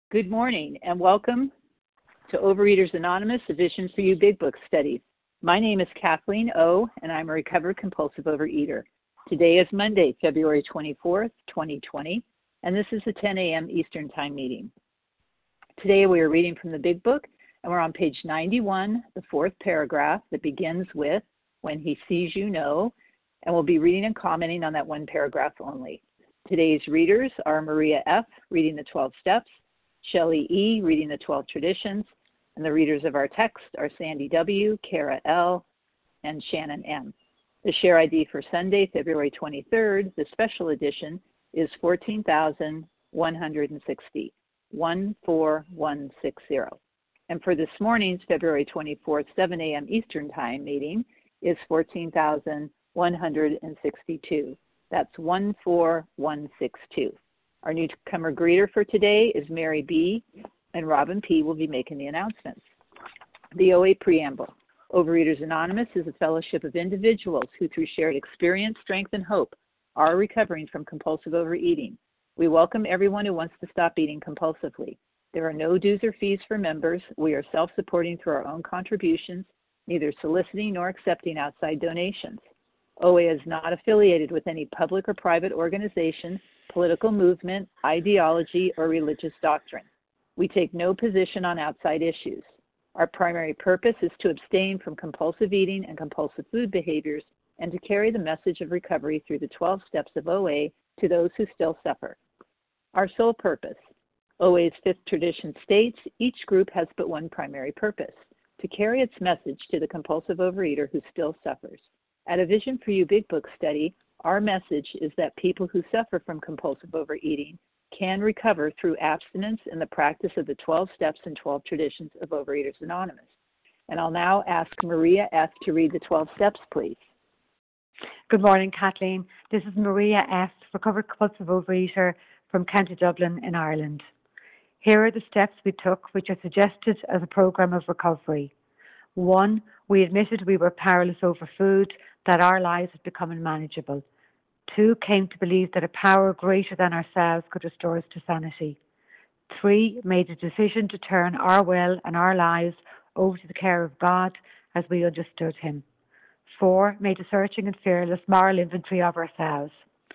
Good morning and welcome to Overeaters Anonymous, a Vision for You Big Book study. My name is Kathleen O, and I'm a recovered compulsive overeater. Today is Monday, February 24th, 2020, and this is the 10 a.m. Eastern Time meeting. Today we are reading from the Big Book, and we're on page 91, the fourth paragraph that begins with, "When he sees you know," and we'll be reading and commenting on that one paragraph only. Today's readers are Maria F., reading the 12 steps, Shelley E., reading the 12 traditions, and the readers of our text are Sandy W., Kara L., and Shannon M. The share ID for Sunday, February 23rd, the special edition, is 14,160, 14160. And for this morning's February 24th, 7 a.m. Eastern Time meeting is 14,162. That's 14162. Our newcomer greeter for today is Mary B., and Robin P. will be making the announcements. The OA Preamble. Overeaters Anonymous is a fellowship of individuals who, through shared experience, strength, and hope, are recovering from compulsive overeating. We welcome everyone who wants to stop eating compulsively. There are no dues or fees for members. We are self-supporting through our own contributions, neither soliciting nor accepting outside donations. OA is not affiliated with any public or private organization, political movement, ideology, or religious doctrine. We take no position on outside issues. Our primary purpose is to abstain from compulsive eating and compulsive food behaviors and to carry the message of recovery through the 12 steps of OA to those who still suffer. Our sole purpose. OA's fifth tradition states each group has but one primary purpose, to carry its message to the compulsive overeater who still suffers. At a Vision for You Big Book study, our message is that people who suffer from compulsive overeating can recover through abstinence and the practice of the 12 steps and 12 traditions of Overeaters Anonymous. And I'll now ask Maria F. to read the 12 steps, please. Good morning, Kathleen. This is Maria F., recovered compulsive overeater from County Dublin in Ireland. Here are the steps we took which are suggested as a program of recovery. 1. We admitted we were powerless over food, that our lives had become unmanageable. 2. Came to believe that a power greater than ourselves could restore us to sanity. 3. Made a decision to turn our will and our lives over to the care of God as we understood Him. 4. Made a searching and fearless moral inventory of ourselves.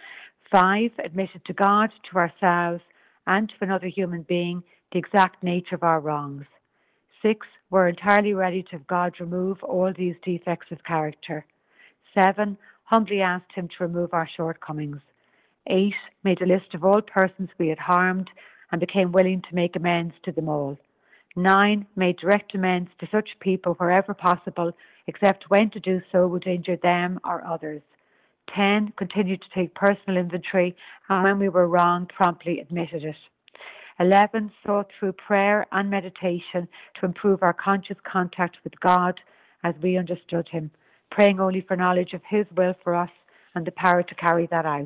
5. Admitted to God, to ourselves, and to another human being the exact nature of our wrongs. 6. We're entirely ready to have God remove all these defects of character. 7. Humbly asked Him to remove our shortcomings. 8. Made a list of all persons we had harmed and became willing to make amends to them all. 9. Made direct amends to such people wherever possible, except when to do so would injure them or others. 10. Continued to take personal inventory, and when we were wrong, promptly admitted it. 11. Sought through prayer and meditation to improve our conscious contact with God as we understood Him, praying only for knowledge of His will for us and the power to carry that out.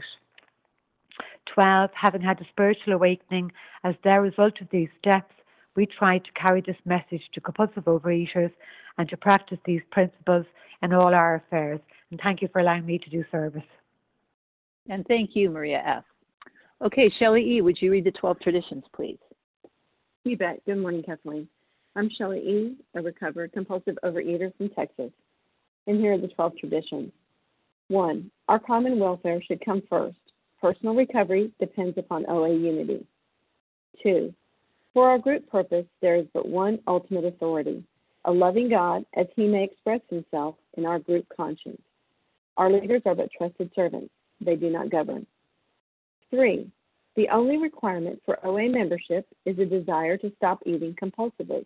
12. Having had a spiritual awakening as the result of these steps, we tried to carry this message to compulsive overeaters and to practice these principles in all our affairs. And thank you for allowing me to do service. And thank you, Maria F. Okay, Shelley E., would you read the 12 traditions, please? You bet. Good morning, Kathleen. I'm Shelley E., a recovered compulsive overeater from Texas. And here are the 12 traditions. 1. Our common welfare should come first. Personal recovery depends upon OA unity. 2. For our group purpose, there is but one ultimate authority, a loving God as He may express Himself in our group conscience. Our leaders are but trusted servants. They do not govern. 3. The only requirement for OA membership is a desire to stop eating compulsively.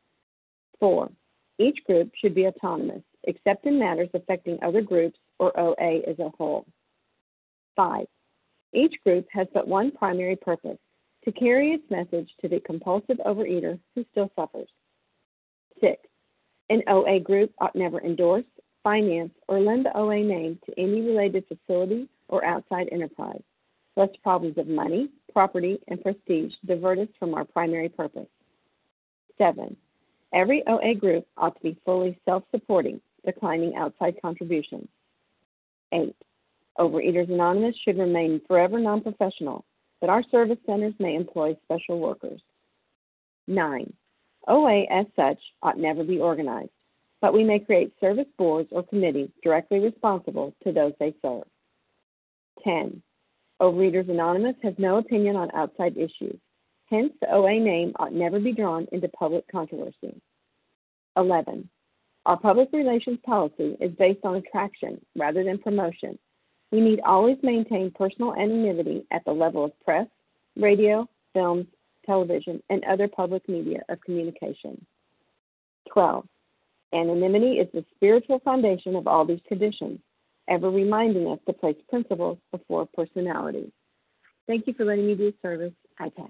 4. Each group should be autonomous, except in matters affecting other groups or OA as a whole. 5. Each group has but one primary purpose, to carry its message to the compulsive overeater who still suffers. 6. An OA group ought never endorse, finance, or lend the OA name to any related facility or outside enterprise, lest problems of money, property, and prestige divert us from our primary purpose. 7. Every OA group ought to be fully self-supporting, declining outside contributions. 8. Overeaters Anonymous should remain forever non-professional, but our service centers may employ special workers. 9. OA as such ought never be organized, but we may create service boards or committees directly responsible to those they serve. 10. Overeaters Anonymous has no opinion on outside issues. Hence, the OA name ought never be drawn into public controversy. 11. Our public relations policy is based on attraction rather than promotion. We need always maintain personal anonymity at the level of press, radio, films, television, and other public media of communication. 12. Anonymity is the spiritual foundation of all these traditions, ever reminding us to place principles before personalities. Thank you for letting me do service. I pass.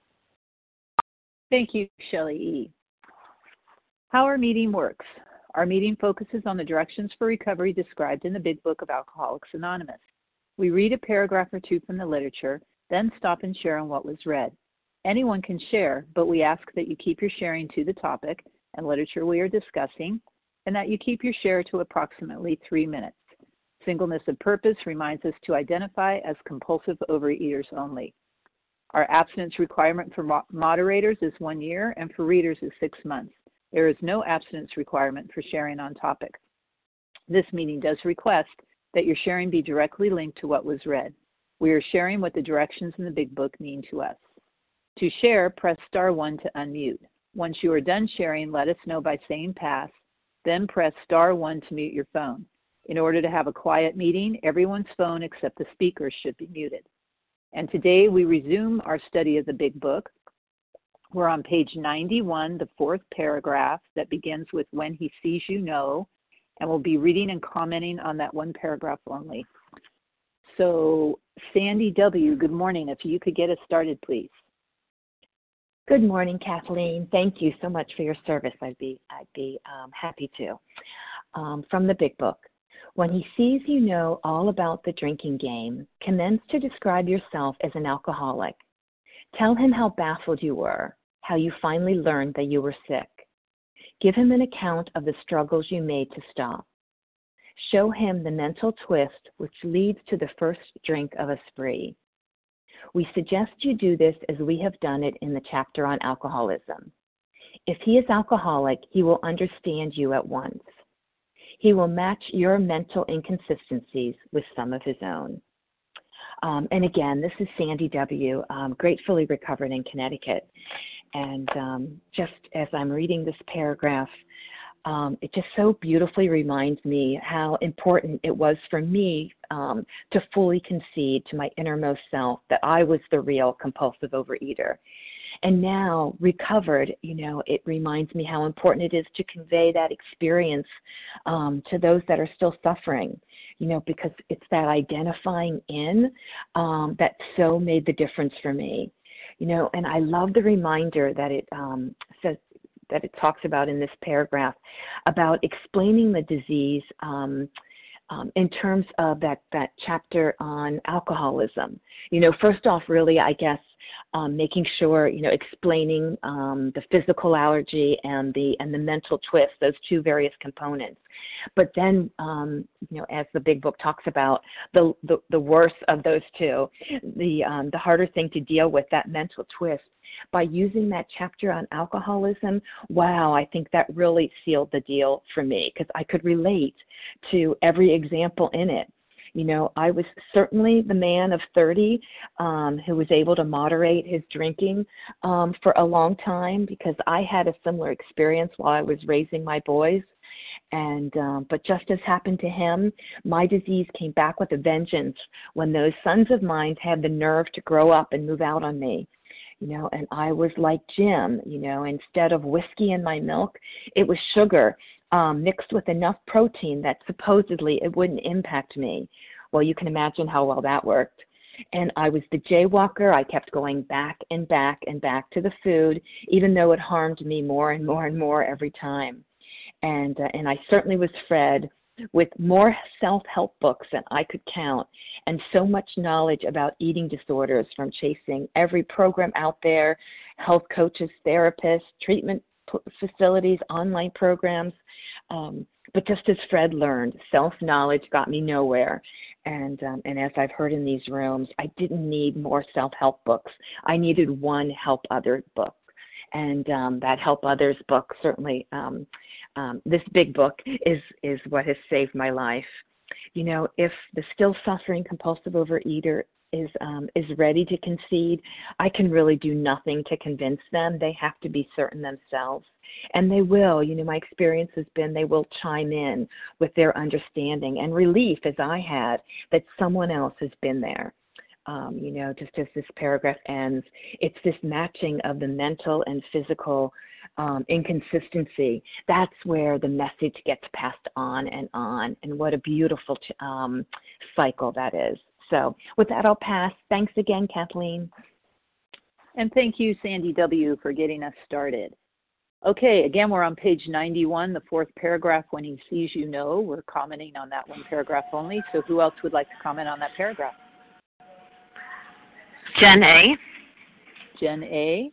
Thank you, Shelley E. How our meeting works. Our meeting focuses on the directions for recovery described in the Big Book of Alcoholics Anonymous. We read a paragraph or two from the literature, then stop and share on what was read. Anyone can share, but we ask that you keep your sharing to the topic and literature we are discussing, and that you keep your share to approximately 3 minutes. Singleness of purpose reminds us to identify as compulsive overeaters only. Our abstinence requirement for moderators is 1 year, and for readers is 6 months. There is no abstinence requirement for sharing on topic. This meeting does request that your sharing be directly linked to what was read. We are sharing what the directions in the Big Book mean to us. To share, press star 1 to unmute. Once you are done sharing, let us know by saying pass, then press star 1 to mute your phone. In order to have a quiet meeting, everyone's phone except the speaker should be muted. And today we resume our study of the Big Book. We're on page 91, the 4th paragraph that begins with when he sees you know, and we'll be reading and commenting on that one paragraph only. So Sandy W., good morning. If you could get us started, please. Good morning, Kathleen. Thank you so much for your service. I'd be happy to. From the Big Book. When he sees you know all about the drinking game, commence to describe yourself as an alcoholic. Tell him how baffled you were, how you finally learned that you were sick. Give him an account of the struggles you made to stop. Show him the mental twist which leads to the first drink of a spree. We suggest you do this as we have done it in the chapter on alcoholism. If he is alcoholic, he will understand you at once. He will match your mental inconsistencies with some of his own. And again, this is Sandy W., gratefully recovered in Connecticut. And just as I'm reading this paragraph, it just so beautifully reminds me how important it was for me to fully concede to my innermost self that I was the real compulsive overeater. And now, recovered, it reminds me how important it is to convey that experience to those that are still suffering, because it's that identifying in that so made the difference for me. And I love the reminder that it says, that it talks about in this paragraph about explaining the disease in terms of that chapter on alcoholism. First off, really, I guess, making sure, explaining the physical allergy and the mental twist, those two various components. But then, as the Big Book talks about, the worst of those two, the harder thing to deal with, that mental twist, by using that chapter on alcoholism, wow, I think that really sealed the deal for me, because I could relate to every example in it. I was certainly the man of 30 who was able to moderate his drinking for a long time, because I had a similar experience while I was raising my boys. And but just as happened to him, my disease came back with a vengeance when those sons of mine had the nerve to grow up and move out on me. And I was like Jim, instead of whiskey in my milk, it was sugar mixed with enough protein that supposedly it wouldn't impact me. Well, you can imagine how well that worked. And I was the jaywalker. I kept going back and back and back to the food, even though it harmed me more and more and more every time. And I certainly was fed with more self-help books than I could count, and so much knowledge about eating disorders from chasing every program out there, health coaches, therapists, treatment facilities, online programs. But just as Fred learned, self-knowledge got me nowhere. And as I've heard in these rooms, I didn't need more self-help books. I needed one help other book. and that Help Others book certainly, this big book is what has saved my life. You know, if the still suffering compulsive overeater is ready to concede, I can really do nothing to convince them. They have to be certain themselves. And they will. You know, my experience has been they will chime in with their understanding and relief, as I had, that someone else has been there. You know, just as this paragraph ends, it's this matching of the mental and physical inconsistency. That's where the message gets passed on, and what a beautiful cycle that is. So with that, I'll pass. Thanks again, Kathleen. And thank you, Sandy W., for getting us started. Okay, again, we're on page 91, the fourth paragraph, when he sees you know. We're commenting on that one paragraph only. So who else would like to comment on that paragraph? Jen A. Jen A.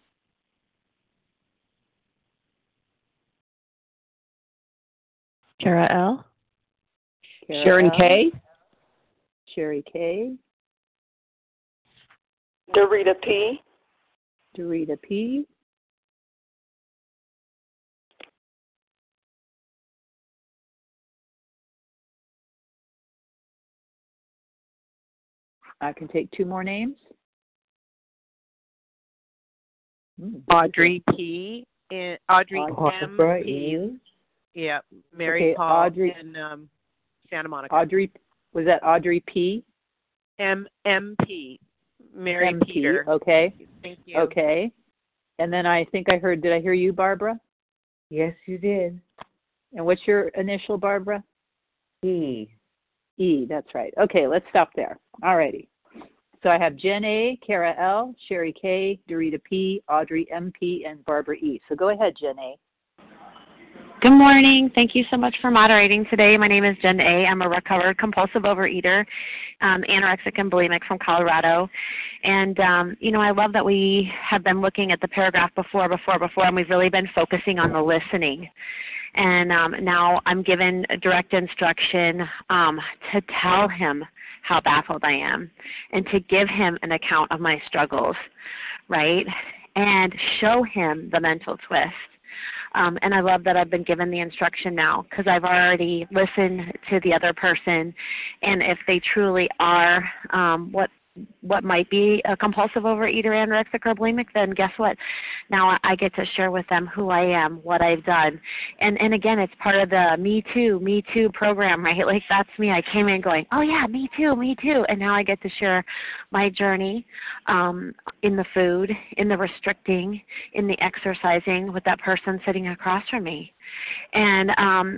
Kara L. Sharon K. Sherry K. Dorita P. Dorita P. I can take two more names. Audrey P. And Audrey M. P. Yeah, Mary Paul Audrey, and Santa Monica. Audrey, was that Audrey P? MP. Mary MP, Peter. Okay. Thank you. Okay. And then I think I heard, did I hear you, Barbara? Yes, you did. And what's your initial, Barbara? E. E, that's right. Okay, let's stop there. All righty. So I have Jen A, Kara L, Sherry K, Dorita P, Audrey MP, and Barbara E. So go ahead, Jen A. Good morning. Thank you so much for moderating today. My name is Jen A. I'm a recovered compulsive overeater, anorexic and bulimic from Colorado. And, you know, I love that we have been looking at the paragraph before, and we've really been focusing on the listening. And now I'm given direct instruction to tell him how baffled I am and to give him an account of my struggles, right? And show him the mental twist. And I love that I've been given the instruction now because I've already listened to the other person. And if they truly are what might be a compulsive overeater, anorexic, or bulimic, then guess what? Now I get to share with them who I am, what I've done. And again, it's part of the Me Too program, right? Like that's me. I came in going, oh yeah, me too. And now I get to share my journey in the food, in the restricting, in the exercising with that person sitting across from me. And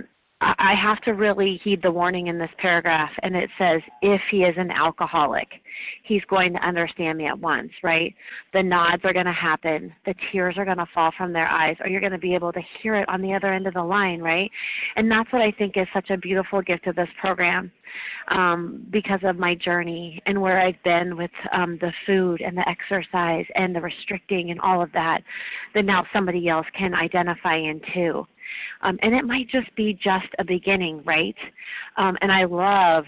I have to really heed the warning in this paragraph, and it says, if he is an alcoholic, he's going to understand me at once, right? The nods are going to happen. The tears are going to fall from their eyes, or you're going to be able to hear it on the other end of the line, right? And that's what I think is such a beautiful gift of this program because of my journey and where I've been with the food and the exercise and the restricting and all of that now somebody else can identify in too. And it might just be just a beginning, right? And I love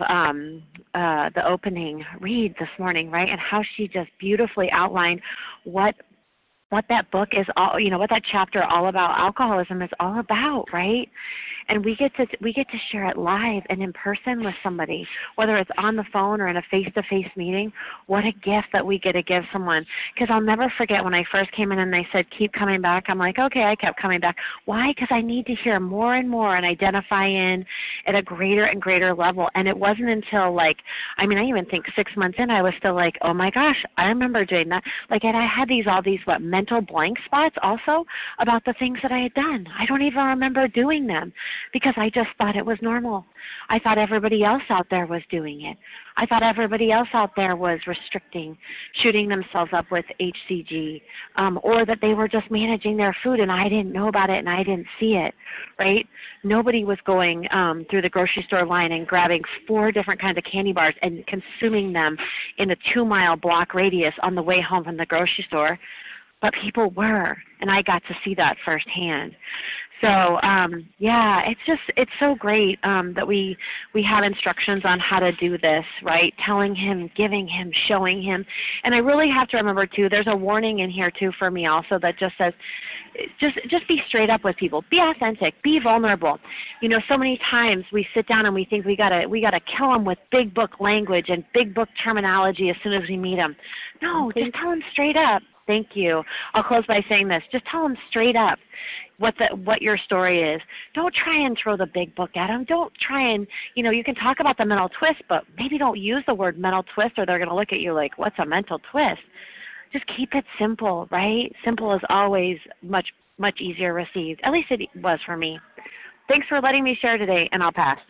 the opening read this morning, right? And how she just beautifully outlined what that book is all, you know, what that chapter all about alcoholism is all about, right? And we get to share it live and in person with somebody, whether it's on the phone or in a face-to-face meeting. What a gift that we get to give someone. Because I'll never forget when I first came in and they said, keep coming back. I'm like, okay, I kept coming back. Why? Because I need to hear more and more and identify in at a greater and greater level. And it wasn't until I even think 6 months in, I was still like, oh my gosh, I remember doing that. And I had all these mental blank spots also about the things that I had done. I don't even remember doing them because I just thought it was normal. I thought everybody else out there was doing it. I thought everybody else out there was restricting, shooting themselves up with HCG, or that they were just managing their food and I didn't know about it and I didn't see it, right? Nobody was going through the grocery store line and grabbing 4 different kinds of candy bars and consuming them in a 2-mile block radius on the way home from the grocery store. But people were, and I got to see that firsthand. So yeah, it's so great that we have instructions on how to do this, right? Telling him, giving him, showing him. And I really have to remember too, there's a warning in here too for me also that just says just be straight up with people. Be authentic, be vulnerable. You know, so many times we sit down and we think we gotta kill them with big book language and big book terminology as soon as we meet them. No, just tell them straight up. Thank you. I'll close by saying this. Just tell them straight up what your story is. Don't try and throw the big book at them. Don't try and, you can talk about the mental twist, but maybe don't use the word mental twist or they're going to look at you like, what's a mental twist? Just keep it simple, right? Simple is always much, much easier received. At least it was for me. Thanks for letting me share today, and I'll pass.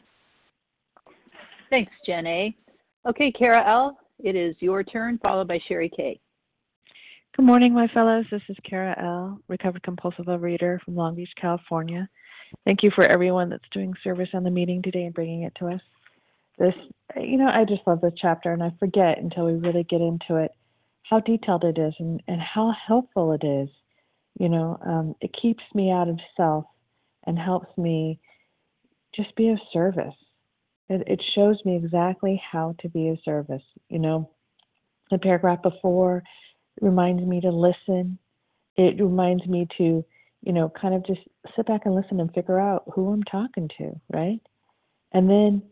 Thanks, Jen A. Okay, Kara L., it is your turn, followed by Sherry K. Good morning, my fellows. This is Kara L., recovered compulsive overeater from Long Beach, California. Thank you for everyone that's doing service on the meeting today and bringing it to us. This, I just love this chapter, and I forget until we really get into it how detailed it is and how helpful it is. It keeps me out of self and helps me just be of service. It shows me exactly how to be of service. The paragraph before reminds me to listen. It reminds me to, kind of just sit back and listen and figure out who I'm talking to, right? And then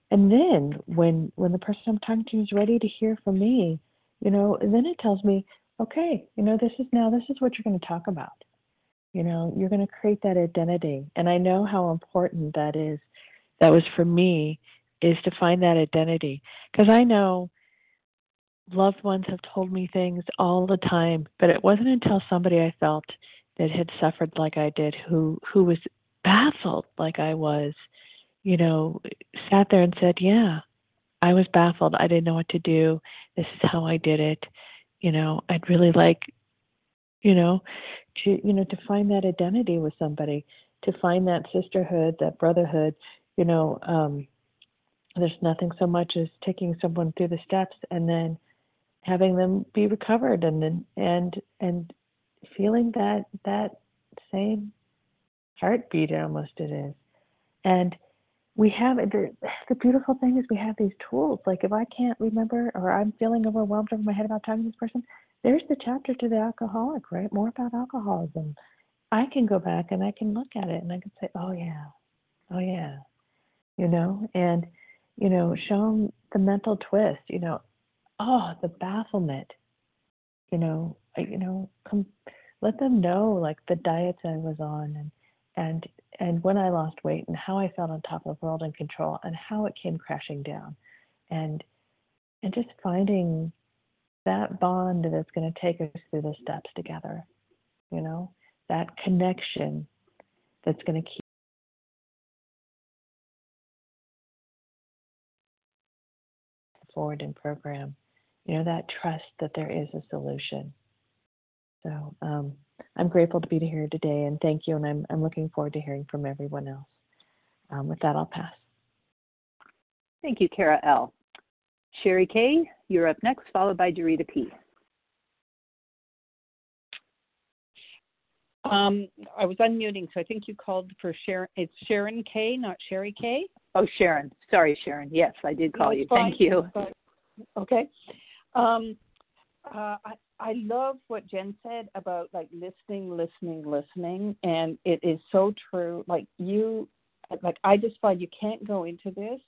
when the person I'm talking to is ready to hear from me, then it tells me, okay, this is what you're going to talk about. You're going to create that identity. And I know how important that is. That was for me, is to find that identity. Because I know loved ones have told me things all the time, but it wasn't until somebody I felt that had suffered like I did, who was baffled like I was, sat there and said, yeah, I was baffled. I didn't know what to do. This is how I did it. I'd really like, to find that identity with somebody, to find that sisterhood, that brotherhood. There's nothing so much as taking someone through the steps and then having them be recovered and feeling that same heartbeat almost it is. And we have the beautiful thing is we have these tools. Like if I can't remember or I'm feeling overwhelmed over my head about talking to this person, there's the chapter to the alcoholic, right? More about alcoholism. I can go back and I can look at it and I can say, oh yeah, and show them the mental twist, the bafflement, let them know like the diets I was on and when I lost weight and how I felt on top of the world and control and how it came crashing down and just finding that bond that's going to take us through the steps together, that connection that's going to keep forward in program, that trust that there is a solution. So I'm grateful to be here today, and thank you, and I'm looking forward to hearing from everyone else. With that, I'll pass. Thank you, Kara L. Sherry K., you're up next, followed by Dorita P. I was unmuting, so I think you called for Sharon. It's Sharon K., not Sherry K. Oh, Sharon. Sorry, Sharon. Yes, I did call you. Fine. Thank you. Okay. I love what Jen said about like listening, and it is so true. I just find you can't go into this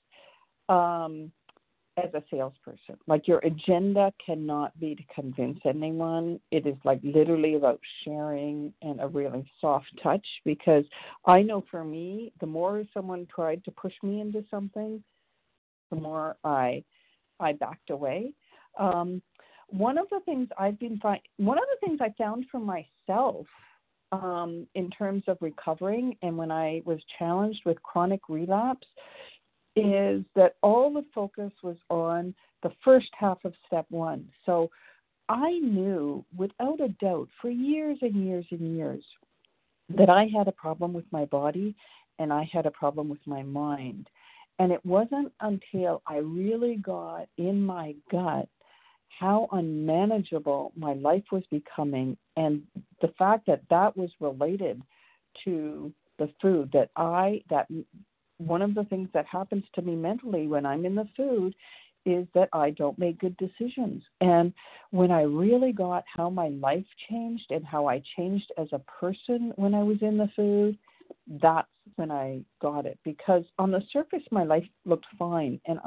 as a salesperson. Like your agenda cannot be to convince anyone. It is like literally about sharing and a really soft touch, because I know for me, the more someone tried to push me into something, the more I backed away. One of the things I found for myself in terms of recovering and when I was challenged with chronic relapse is that all the focus was on the first half of step one. So I knew without a doubt for years and years and years that I had a problem with my body and I had a problem with my mind. And it wasn't until I really got in my gut how unmanageable my life was becoming, and the fact that that was related to the food. That one of the things that happens to me mentally when I'm in the food is that I don't make good decisions. And when I really got how my life changed and how I changed as a person when I was in the food, that's when I got it. Because on the surface, my life looked fine. And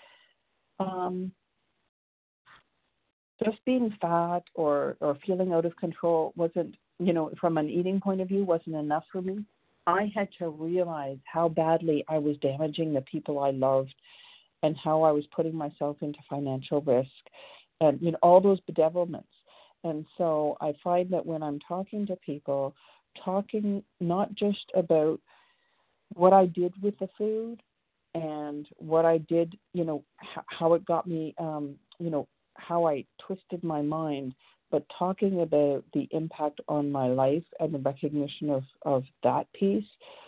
just being fat or feeling out of control wasn't, from an eating point of view, wasn't enough for me. I had to realize how badly I was damaging the people I loved and how I was putting myself into financial risk and, all those bedevilments. And so I find that when I'm talking to people, talking not just about what I did with the food and what I did, how it got me, how I twisted my mind, but talking about the impact on my life and the recognition of that piece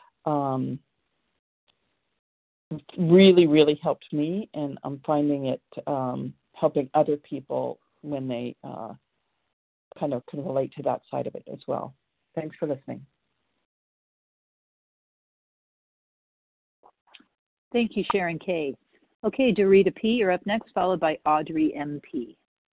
really, really helped me, and I'm finding it helping other people when they kind of can relate to that side of it as well. Thanks for listening. Thank you, Sharon K. Okay, Dorita P., you're up next, followed by Audrey M.P.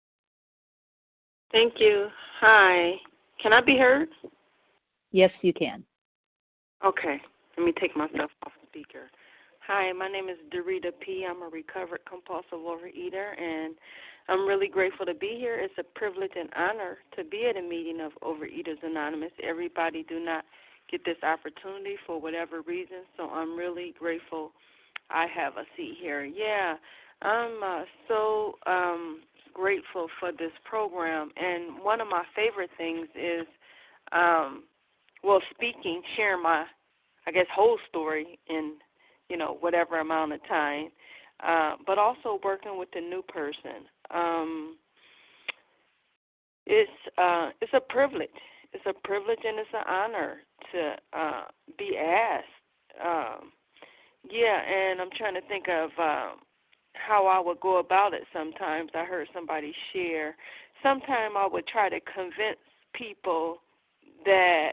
Thank you. Hi. Can I be heard? Yes, you can. Okay. Let me take myself off speaker. Hi, my name is Dorita P. I'm a recovered compulsive overeater, and I'm really grateful to be here. It's a privilege and honor to be at a meeting of Overeaters Anonymous. Everybody do not get this opportunity for whatever reason, so I'm really grateful I have a seat here. Yeah, I'm so grateful for this program, and one of my favorite things is, sharing my, whole story in, whatever amount of time, but also working with the new person. It's a privilege. It's a privilege and it's an honor to be asked. And I'm trying to think of how I would go about it sometimes. I heard somebody share. Sometimes I would try to convince people that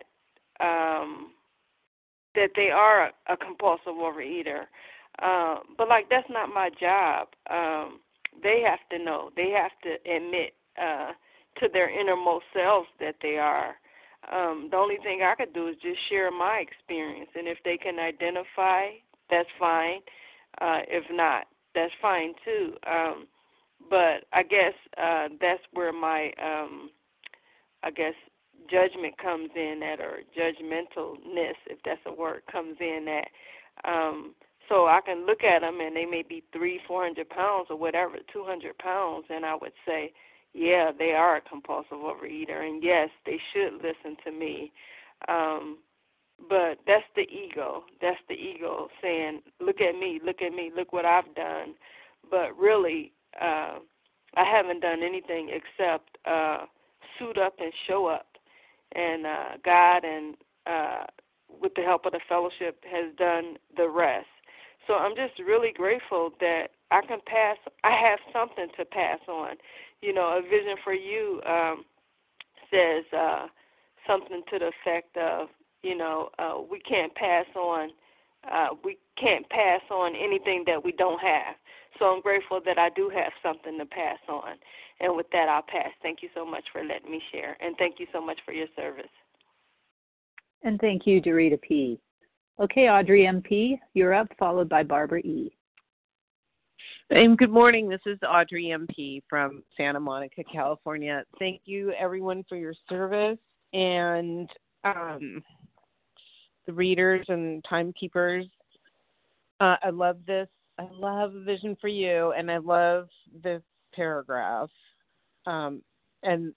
that they are a compulsive overeater. But, that's not my job. They have to know. They have to admit to their innermost selves that they are. The only thing I could do is just share my experience. And if they can identify, that's fine. If not, that's fine, too. But I guess that's where my, judgment comes in at, or judgmentalness, if that's a word, comes in at. So I can look at them and they may be 300-400 pounds or whatever, 200 pounds, and I would say, yeah, they are a compulsive overeater, and yes, they should listen to me. But that's the ego. That's the ego saying, look at me, look what I've done. But really, I haven't done anything except suit up and show up. And God and with the help of the fellowship has done the rest. So I'm just really grateful that I have something to pass on. A Vision for You says something to the effect of, we can't pass on anything that we don't have. So I'm grateful that I do have something to pass on. And with that, I'll pass. Thank you so much for letting me share. And thank you so much for your service. And thank you, Dorita P. Okay, Audrey M.P., you're up, followed by Barbara E. And good morning. This is Audrey M.P. from Santa Monica, California. Thank you, everyone, for your service. And the readers and timekeepers, I love this. I love Vision for You, and I love this paragraph. And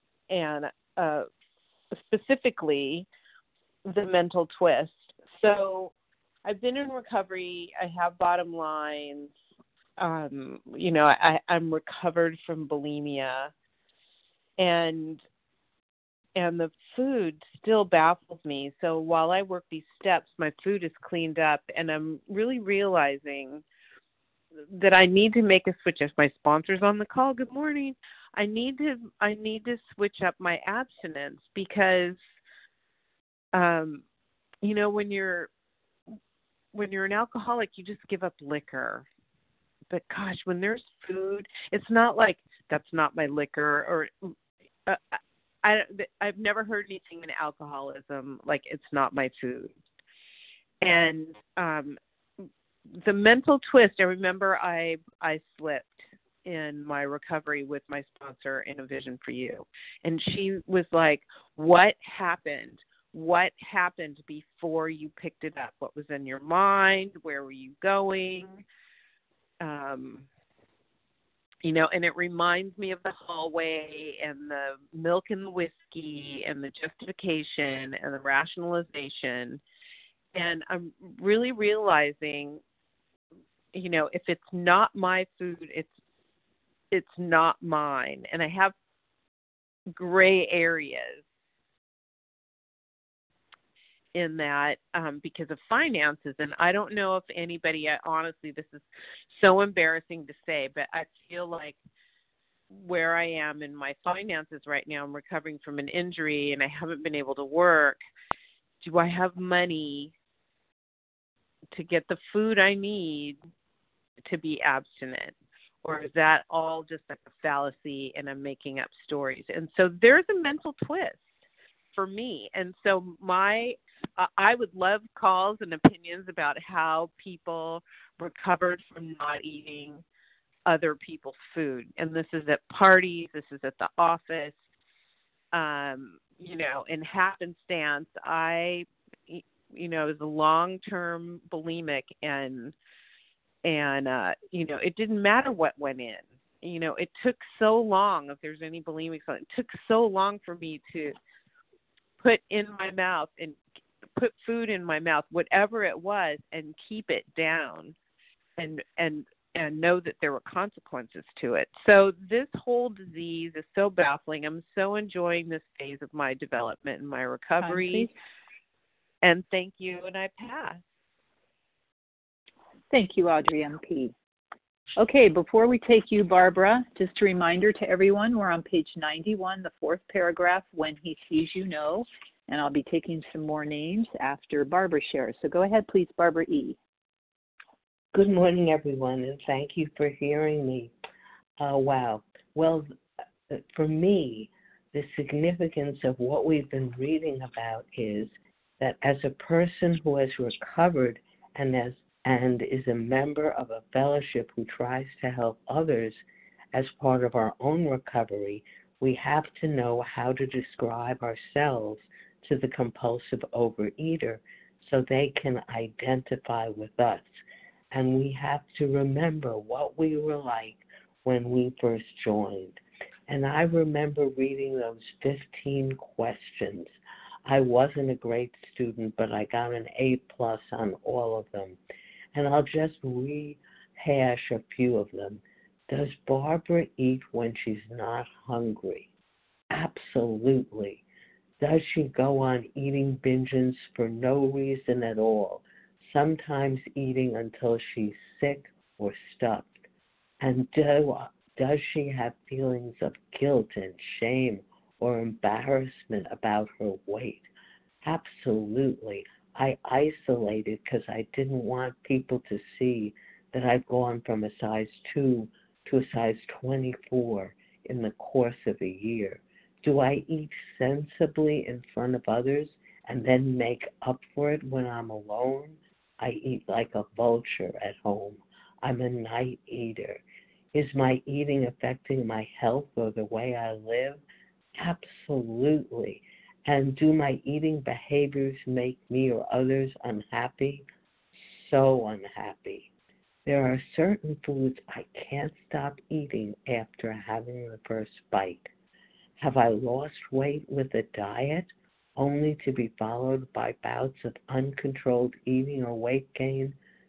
specifically the mental twist. So I've been in recovery. I have bottom lines. I'm recovered from bulimia, and the food still baffles me. So while I work these steps, my food is cleaned up, and I'm really realizing that I need to make a switch. If my sponsor's on the call, good morning. I need to switch up my abstinence because, when you're an alcoholic, you just give up liquor. But gosh, when there's food, it's not like that's not my liquor, or I've never heard anything in alcoholism like it's not my food. And the mental twist, I remember I slipped in my recovery with my sponsor in A Vision for You. And she was like, what happened? What happened before you picked it up? What was in your mind? Where were you going? And it reminds me of the hallway and the milk and the whiskey and the justification and the rationalization. And I'm really realizing, if it's not my food, it's not mine. And I have gray areas in that because of finances. And I don't know if anybody, honestly, this is so embarrassing to say, but I feel like where I am in my finances right now, I'm recovering from an injury and I haven't been able to work. Do I have money to get the food I need to be abstinent? Or is that all just like a fallacy and I'm making up stories? And so there's a mental twist for me. And so I would love calls and opinions about how people recovered from not eating other people's food. And this is at parties, this is at the office, in happenstance, I was a long-term bulimic and it didn't matter what went in. It took so long, if there's any bulimics, it took so long for me to put in my mouth and put food in my mouth, whatever it was, and keep it down and know that there were consequences to it. So this whole disease is so baffling. I'm so enjoying this phase of my development and my recovery. And thank you, and I pass. Thank you, Audrey MP. Okay, before we take you, Barbara, just a reminder to everyone, we're on page 91, the fourth paragraph, When He Sees You Know, and I'll be taking some more names after Barbara shares. So go ahead, please, Barbara E. Good morning, everyone, and thank you for hearing me. Wow. Well, for me, the significance of what we've been reading about is that as a person who has recovered and is a member of a fellowship who tries to help others as part of our own recovery, we have to know how to describe ourselves to the compulsive overeater so they can identify with us. And we have to remember what we were like when we first joined. And I remember reading those 15 questions. I wasn't a great student, but I got an A+ on all of them. And I'll just rehash a few of them. Does Barbara eat when she's not hungry? Absolutely. Does she go on eating binges for no reason at all, sometimes eating until she's sick or stuffed? And does she have feelings of guilt and shame or embarrassment about her weight? Absolutely. I isolated because I didn't want people to see that I'd gone from a size 2 to a size 24 in the course of a year. Do I eat sensibly in front of others and then make up for it when I'm alone? I eat like a vulture at home. I'm a night eater. Is my eating affecting my health or the way I live? Absolutely. And do my eating behaviors make me or others unhappy? So unhappy. There are certain foods I can't stop eating after having the first bite. Have I lost weight with a diet only to be followed by bouts of uncontrolled eating or weight gain?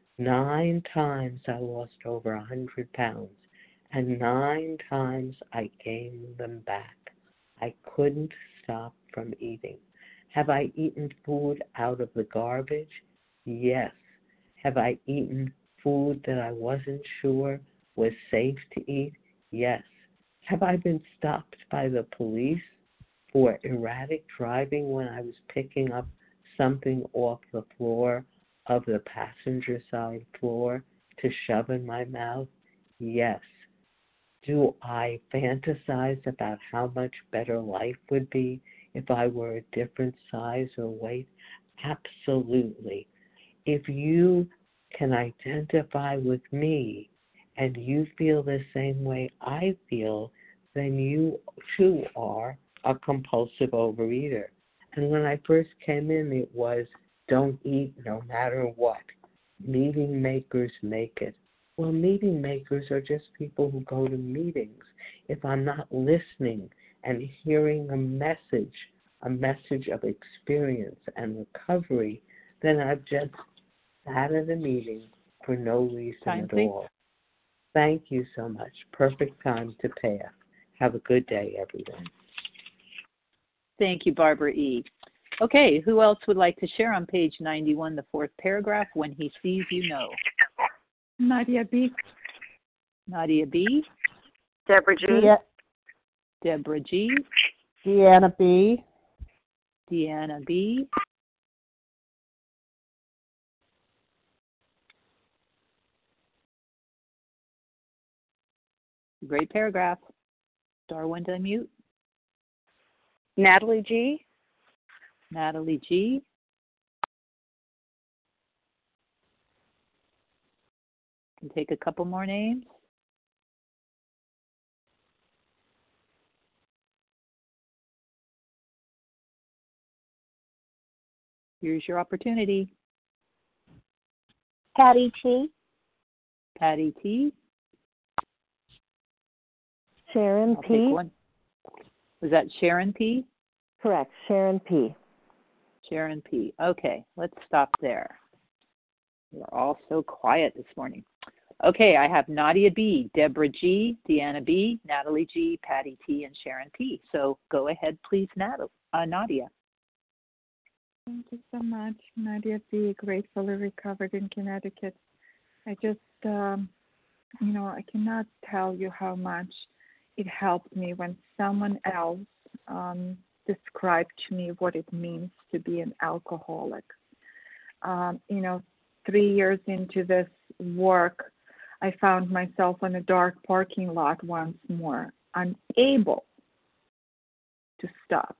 9 times I lost over 100 pounds, and 9 times I gained them back. I couldn't stop from eating. Have I eaten food out of the garbage? Yes. Have I eaten food that I wasn't sure was safe to eat? Yes. Have I been stopped by the police for erratic driving when I was picking up something off the floor of the passenger side floor to shove in my mouth? Yes. Do I fantasize about how much better life would be if I were a different size or weight? Absolutely. If you can identify with me and you feel the same way I feel, then you too are a compulsive overeater. And when I first came in, it was don't eat no matter what. Meeting makers make it. Well, meeting makers are just people who go to meetings. If I'm not listening and hearing a message of experience and recovery, then I've just sat at a meeting for no reason at all. Thank you so much. Perfect time to pass. Have a good day, everyone. Thank you, Barbara E. Okay, who else would like to share on page 91, the fourth paragraph, when he sees you know? Nadia B. Nadia B. Deborah G. Deborah G. Deanna B. Deanna B. Great paragraph. Star one to unmute. Natalie G. Natalie G. Can take a couple more names. Here's your opportunity. Patty T. Patty T. Sharon P. Was that Sharon P? Correct, Sharon P. Sharon P. Okay, let's stop there. We're all so quiet this morning. Okay, I have Nadia B, Deborah G, Deanna B, Natalie G, Patty T, and Sharon P. So go ahead, please, Nadia. Thank you so much. Nadia B, gratefully recovered in Connecticut. I just, I cannot tell you how much it helped me when someone else described to me what it means to be an alcoholic. 3 years into this work, I found myself in a dark parking lot once more, unable to stop,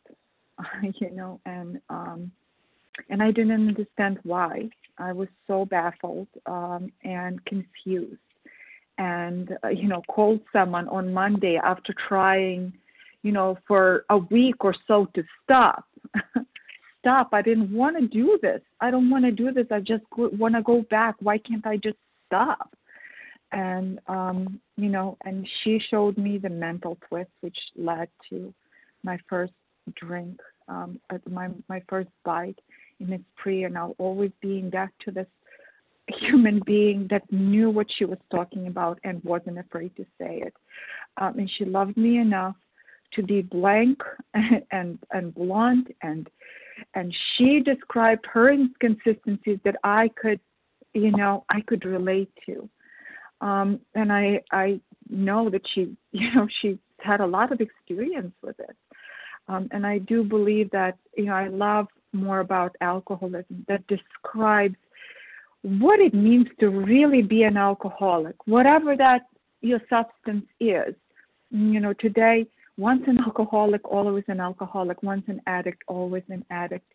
and I didn't understand why. I was so baffled and confused, and called someone on Monday after trying, for a week or so to stop. I didn't want to do this. I don't want to do this. I just want to go back. Why can't I just stop? And, and she showed me the mental twist, which led to my first drink, my first bite in its pre, and I'll always be indebted to this human being that knew what she was talking about and wasn't afraid to say it. And she loved me enough to be blank and blunt, and she described her inconsistencies that I could relate to. And I know that she had a lot of experience with it. And I do believe that, I love more about alcoholism that describes what it means to really be an alcoholic, whatever that your substance is. Today, once an alcoholic, always an alcoholic. Once an addict, always an addict.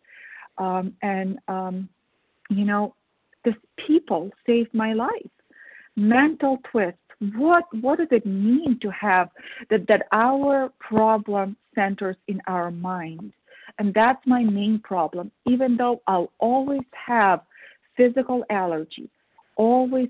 This people saved my life. Mental twist. What does it mean to have that our problem centers in our mind? And that's my main problem. Even though I'll always have physical allergy, always,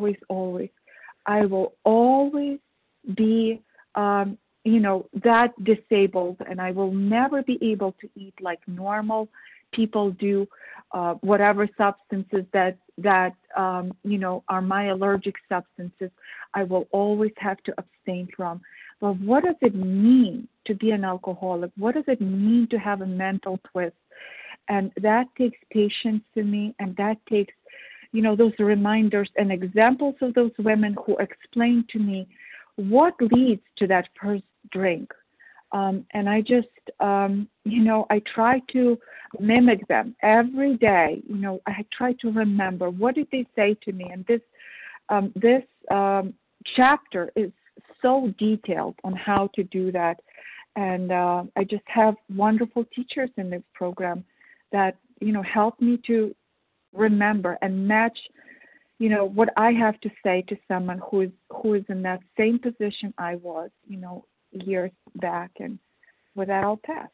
I will always be, that disabled, and I will never be able to eat like normal people do, whatever substances that are my allergic substances, I will always have to abstain from. But what does it mean to be an alcoholic? What does it mean to have a mental twist? And that takes patience to me, and that takes, those reminders and examples of those women who explain to me what leads to that first drink. And I just, I try to mimic them every day. I try to remember what did they say to me. And this chapter is so detailed on how to do that. And I just have wonderful teachers in this program that, help me to remember and match, what I have to say to someone who is in that same position I was, years back. And with that, I'll pass.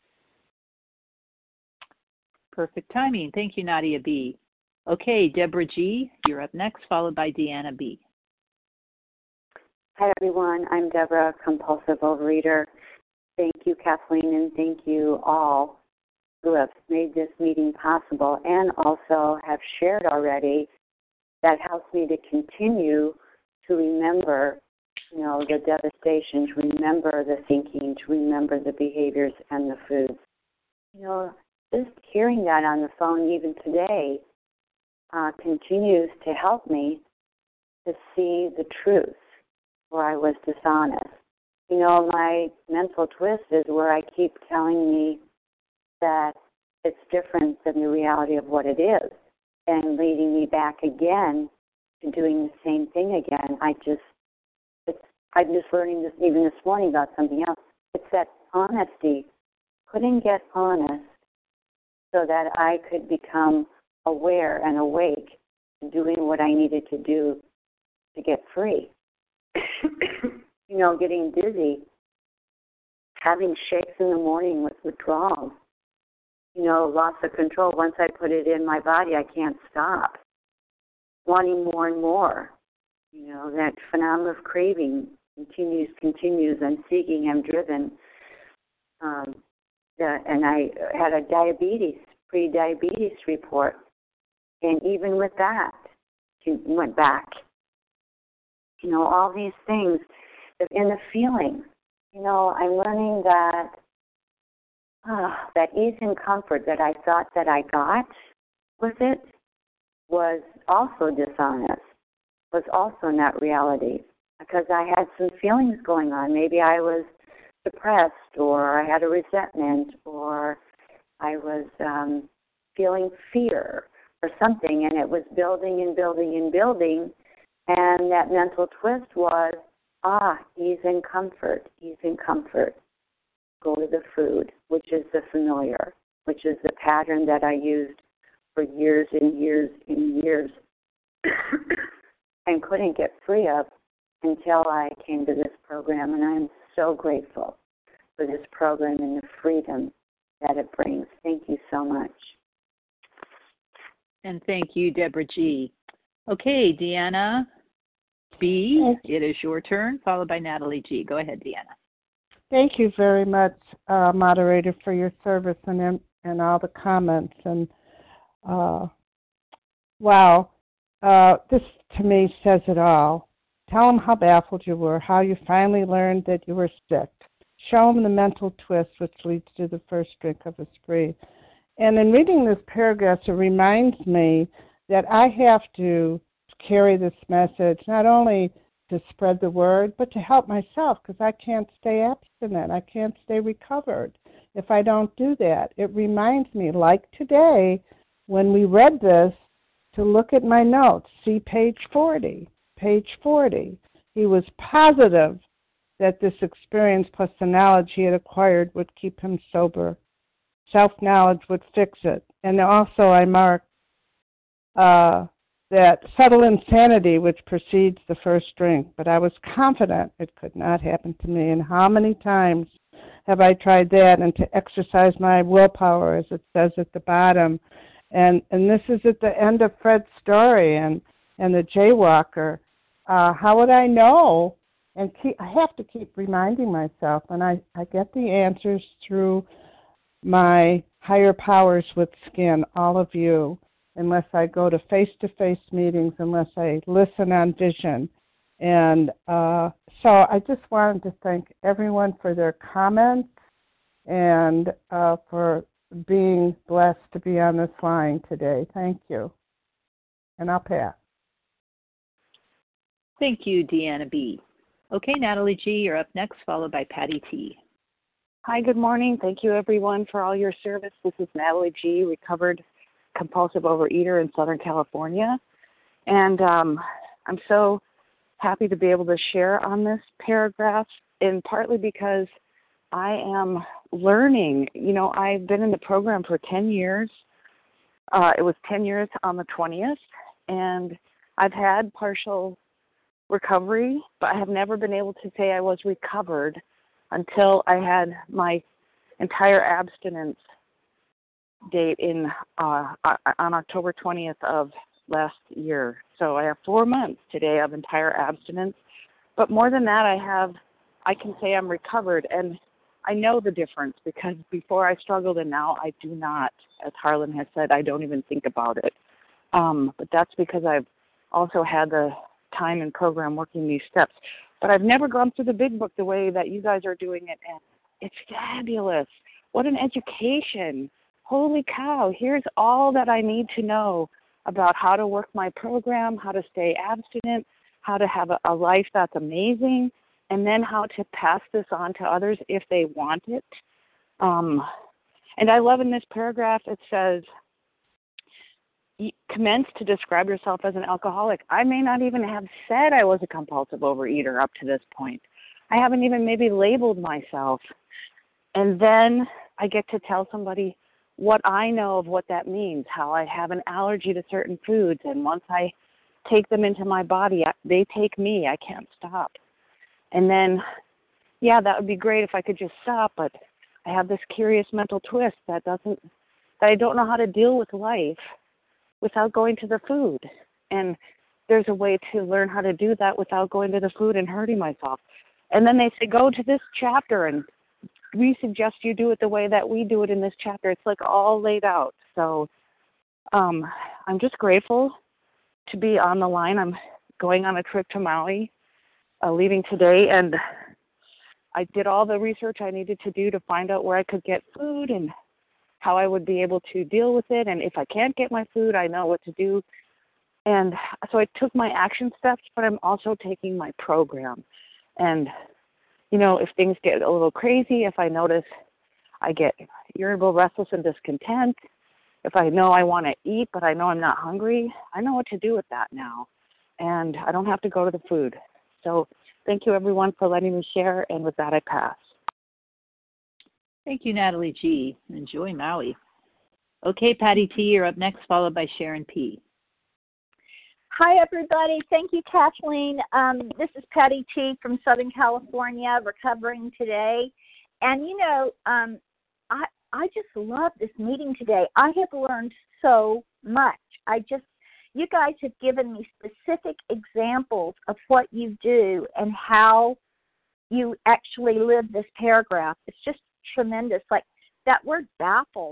Perfect timing. Thank you, Nadia B. Okay, Deborah G., you're up next, followed by Deanna B. Hi, everyone. I'm Deborah, compulsive overeater. Thank you, Kathleen, and thank you all who have made this meeting possible and also have shared already. That helps me to continue to remember, the devastation, to remember the thinking, to remember the behaviors and the foods. Just hearing that on the phone even today continues to help me to see the truth where I was dishonest. My mental twist is where I keep telling me that it's different than the reality of what it is and leading me back again to doing the same thing again. I'm just learning this even this morning about something else. It's that honesty. Couldn't get honest so that I could become aware and awake to doing what I needed to do to get free. Getting dizzy, having shakes in the morning with withdrawal, loss of control. Once I put it in my body, I can't stop. Wanting more and more. That phenomenon of craving continues. I'm seeking, I'm driven. And I had a pre-diabetes report. And even with that, she went back. All these things. In the feeling, I'm learning that that ease and comfort that I thought that I got with it was also dishonest, was also not reality, because I had some feelings going on. Maybe I was depressed, or I had a resentment, or I was feeling fear or something, and it was building and building and building, and that mental twist was, ease and comfort, ease and comfort. Go to the food, which is the familiar, which is the pattern that I used for years and years and years and couldn't get free of until I came to this program. And I'm so grateful for this program and the freedom that it brings. Thank you so much. And thank you, Deborah G. Okay, Deanna B., it is your turn, followed by Natalie G. Go ahead, Deanna. Thank you very much, moderator, for your service and all the comments. And wow, this to me says it all. Tell them how baffled you were, how you finally learned that you were sick. Show them the mental twist which leads to the first drink of a spree. And in reading this paragraph, it reminds me that I have to carry this message not only to spread the word, but to help myself, because I can't stay abstinent. I can't stay recovered if I don't do that. It reminds me, like today, when we read this, to look at my notes. See page 40. Page 40. He was positive that this experience plus the knowledge he had acquired would keep him sober. Self-knowledge would fix it. And also I marked that subtle insanity which precedes the first drink, but I was confident it could not happen to me. And how many times have I tried that, and to exercise my willpower, as it says at the bottom. And this is at the end of Fred's story and the jaywalker. How would I know? And I have to keep reminding myself, and I get the answers through my higher powers with skin, all of you, unless I go to face-to-face meetings, unless I listen on vision. And so I just wanted to thank everyone for their comments and for being blessed to be on this line today. Thank you. And I'll pass. Thank you, Deanna B. Okay, Natalie G., you're up next, followed by Patty T. Hi, good morning. Thank you, everyone, for all your service. This is Natalie G., recovered compulsive overeater in Southern California. And I'm so happy to be able to share on this paragraph, and partly because I am learning. You know, I've been in the program for 10 years. It was 10 years on the 20th, and I've had partial recovery, but I have never been able to say I was recovered until I had my entire abstinence date on October 20th of last year. So I have 4 months today of entire abstinence. But more than that, I can say I'm recovered, and I know the difference because before I struggled and now I do not. As Harlan has said, I don't even think about it. But that's because I've also had the time and program working these steps. But I've never gone through the big book the way that you guys are doing it, and it's fabulous. What an education. Holy cow, here's all that I need to know about how to work my program, how to stay abstinent, how to have a life that's amazing, and then how to pass this on to others if they want it. And I love in this paragraph it says, commence to describe yourself as an alcoholic. I may not even have said I was a compulsive overeater up to this point. I haven't even maybe labeled myself. And then I get to tell somebody what I know of what that means, how I have an allergy to certain foods, and once I take them into my body, they take me. I can't stop. And then, yeah, that would be great if I could just stop, but I have this curious mental twist that I don't know how to deal with life without going to the food. And there's a way to learn how to do that without going to the food and hurting myself. And then they say, go to this chapter, and we suggest you do it the way that we do it in this chapter. It's like all laid out. So I'm just grateful to be on the line. I'm going on a trip to Maui, leaving today, and I did all the research I needed to do to find out where I could get food and how I would be able to deal with it. And if I can't get my food, I know what to do. And so I took my action steps, but I'm also taking my program. And, you know, if things get a little crazy, if I notice I get irritable, restless, and discontent, if I know I want to eat, but I know I'm not hungry, I know what to do with that now. And I don't have to go to the food. So thank you, everyone, for letting me share. And with that, I pass. Thank you, Natalie G. Enjoy Maui. Okay, Patty T., you're up next, followed by Sharon P. Hi, everybody. Thank you, Kathleen. This is Patty T. from Southern California, recovering today. And, you know, I just love this meeting today. I have learned so much. You guys have given me specific examples of what you do and how you actually live this paragraph. It's just tremendous. Like that word baffled.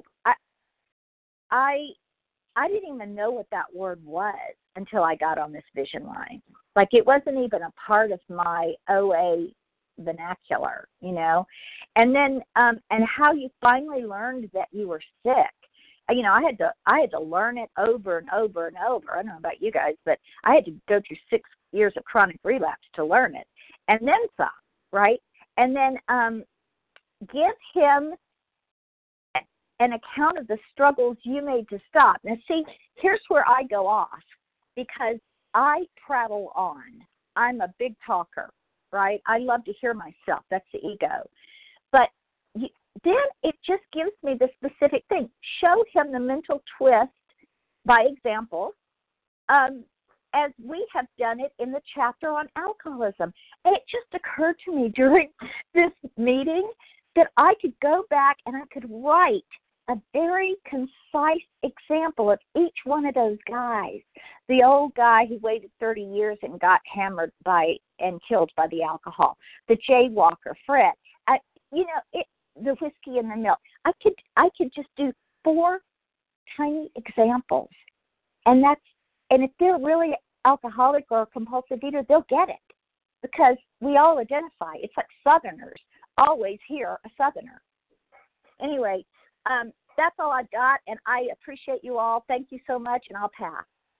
I didn't even know what that word was until I got on this vision line. Like it wasn't even a part of my OA vernacular, you know. And then and how you finally learned that you were sick. You know, I had to learn it over and over and over. I don't know about you guys, but I had to go through 6 years of chronic relapse to learn it, and then some, right? And then give him an account of the struggles you made to stop. Now, see, here's where I go off, because I prattle on. I'm a big talker, right? I love to hear myself. That's the ego. But then it just gives me the specific thing. Show him the mental twist by example, as we have done it in the chapter on alcoholism. And it just occurred to me during this meeting that I could go back and I could write a very concise example of each one of those guys. The old guy who waited 30 years and got hammered and killed by the alcohol. The jaywalker, Fred. The whiskey and the milk. I could just do 4 tiny examples, and if they're really alcoholic or a compulsive eater, they'll get it, because we all identify. It's like Southerners always hear a Southerner. Anyway, that's all I've got, and I appreciate you all. Thank you so much, and I'll pass.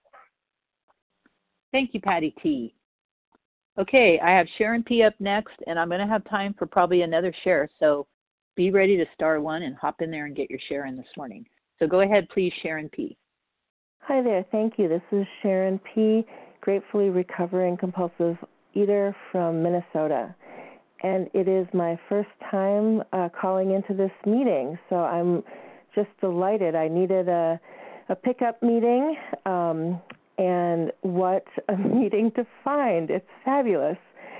Thank you, Patty T. Okay, I have Sharon P. up next, and I'm going to have time for probably another share. So be ready to star one and hop in there and get your share in this morning. So go ahead, please, Sharon P. Hi there. Thank you. This is Sharon P., gratefully recovering compulsive eater from Minnesota. And it is my first time calling into this meeting, so I'm just delighted. I needed a pickup meeting, and what a meeting to find. It's fabulous.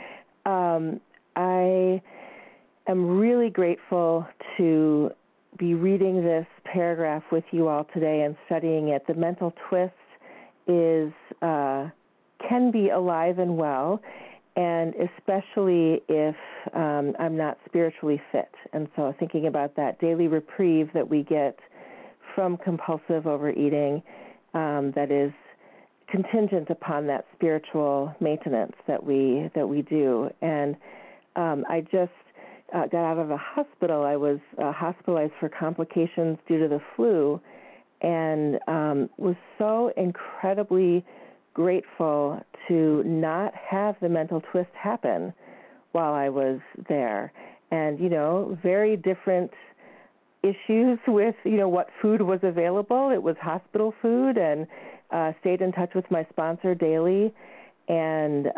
I am really grateful to be reading this paragraph with you all today and studying it. The mental twist is can be alive and well, and especially if I'm not spiritually fit. And so thinking about that daily reprieve that we get from compulsive overeating that is contingent upon that spiritual maintenance that we do. And I just got out of the hospital. I was hospitalized for complications due to the flu, and was so incredibly grateful to not have the mental twist happen while I was there. And, very different issues with, what food was available. It was hospital food, and stayed in touch with my sponsor daily and,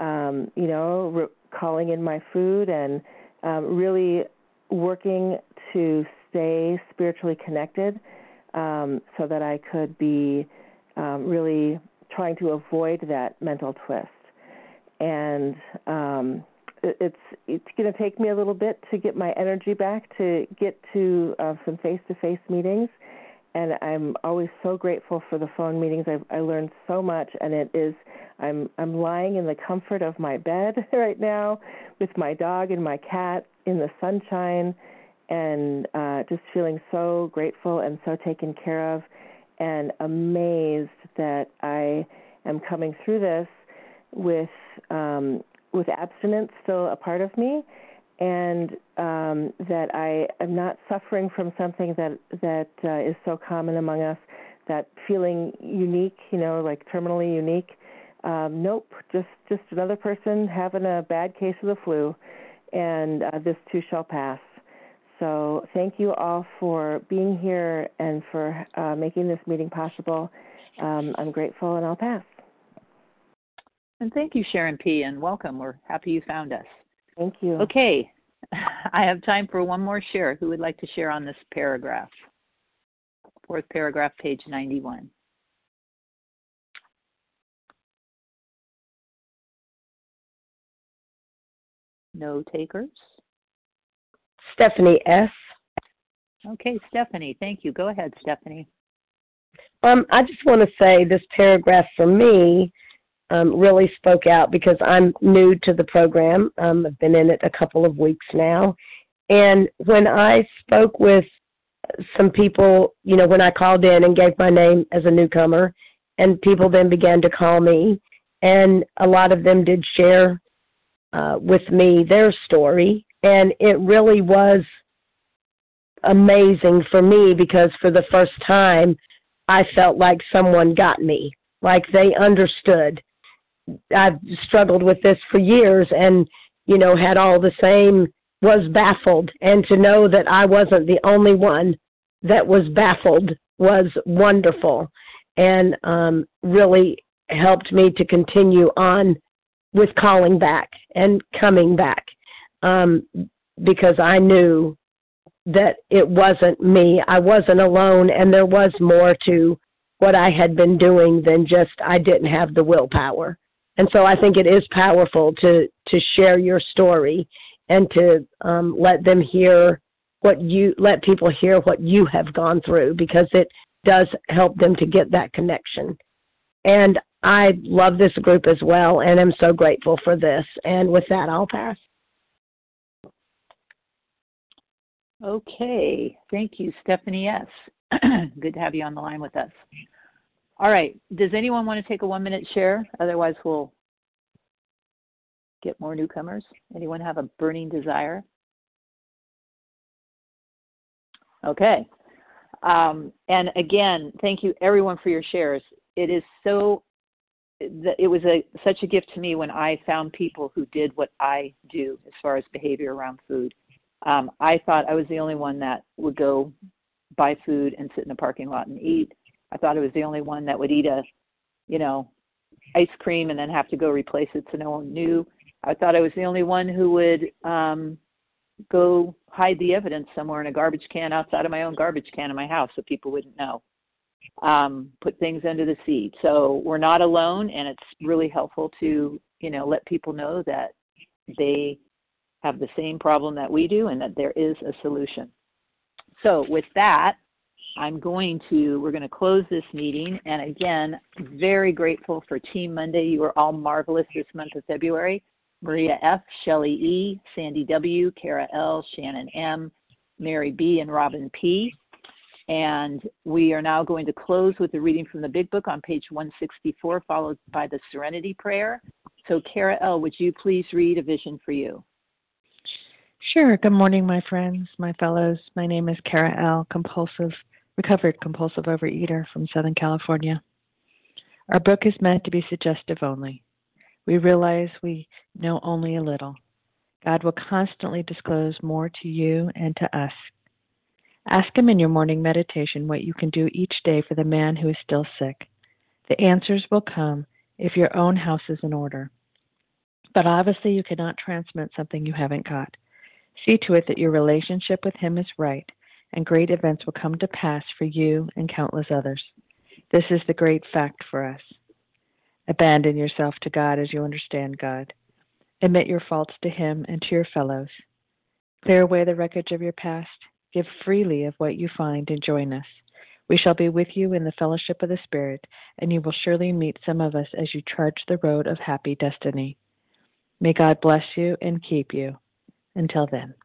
calling in my food and really working to stay spiritually connected so that I could be really trying to avoid that mental twist. And it's going to take me a little bit to get my energy back to get to some face-to-face meetings. And I'm always so grateful for the phone meetings. I learned so much, and I'm lying in the comfort of my bed right now with my dog and my cat in the sunshine, and just feeling so grateful and so taken care of, and amazed that I am coming through this with abstinence still a part of me, and that I am not suffering from something that is so common among us, that feeling unique, like terminally unique. Nope, just another person having a bad case of the flu, and this too shall pass. So thank you all for being here and for making this meeting possible. I'm grateful, and I'll pass. And thank you, Sharon P., and welcome. We're happy you found us. Thank you. Okay, I have time for one more share. Who would like to share on this paragraph? Fourth paragraph, page 91. No takers? Stephanie S. Okay, Stephanie, thank you. Go ahead, Stephanie. I just want to say this paragraph for me really spoke out because I'm new to the program. I've been in it a couple of weeks now. And when I spoke with some people, when I called in and gave my name as a newcomer, and people then began to call me, and a lot of them did share with me their story. And it really was amazing for me because for the first time, I felt like someone got me, like they understood. I've struggled with this for years and, had all the same, was baffled. And to know that I wasn't the only one that was baffled was wonderful, and really helped me to continue on with calling back and coming back, because I knew that it wasn't me. I wasn't alone, and there was more to what I had been doing than just I didn't have the willpower. And so I think it is powerful to share your story and to let people hear what you have gone through, because it does help them to get that connection. And I love this group as well, and I'm so grateful for this. And with that, I'll pass. Okay. Thank you, Stephanie S. Good to have you on the line with us. All right. Does anyone want to take a 1-minute share? Otherwise, we'll get more newcomers. Anyone have a burning desire? Okay. And again, thank you everyone for your shares. It is it was such a gift to me when I found people who did what I do as far as behavior around food. I thought I was the only one that would go buy food and sit in a parking lot and eat. I thought I was the only one that would eat a, ice cream and then have to go replace it so no one knew. I thought I was the only one who would go hide the evidence somewhere in a garbage can outside of my own garbage can in my house so people wouldn't know. Put things under the seat. So we're not alone, and it's really helpful to, let people know that they have the same problem that we do and that there is a solution. So with that, we're going to close this meeting. And again, very grateful for Team Monday. You are all marvelous this month of February. Maria F., Shelley E., Sandy W., Kara L., Shannon M., Mary B., and Robin P. And we are now going to close with the reading from the Big Book on page 164, followed by the Serenity Prayer. So Kara L., would you please read A Vision for You? Sure. Good morning, my friends, my fellows. My name is Kara L., recovered compulsive overeater from Southern California. Our book is meant to be suggestive only. We realize we know only a little. God will constantly disclose more to you and to us. Ask Him in your morning meditation what you can do each day for the man who is still sick. The answers will come if your own house is in order. But obviously you cannot transmit something you haven't got. See to it that your relationship with Him is right, and great events will come to pass for you and countless others. This is the great fact for us. Abandon yourself to God as you understand God. Admit your faults to Him and to your fellows. Clear away the wreckage of your past. Give freely of what you find and join us. We shall be with you in the fellowship of the Spirit, and you will surely meet some of us as you trudge the road of happy destiny. May God bless you and keep you. Until then.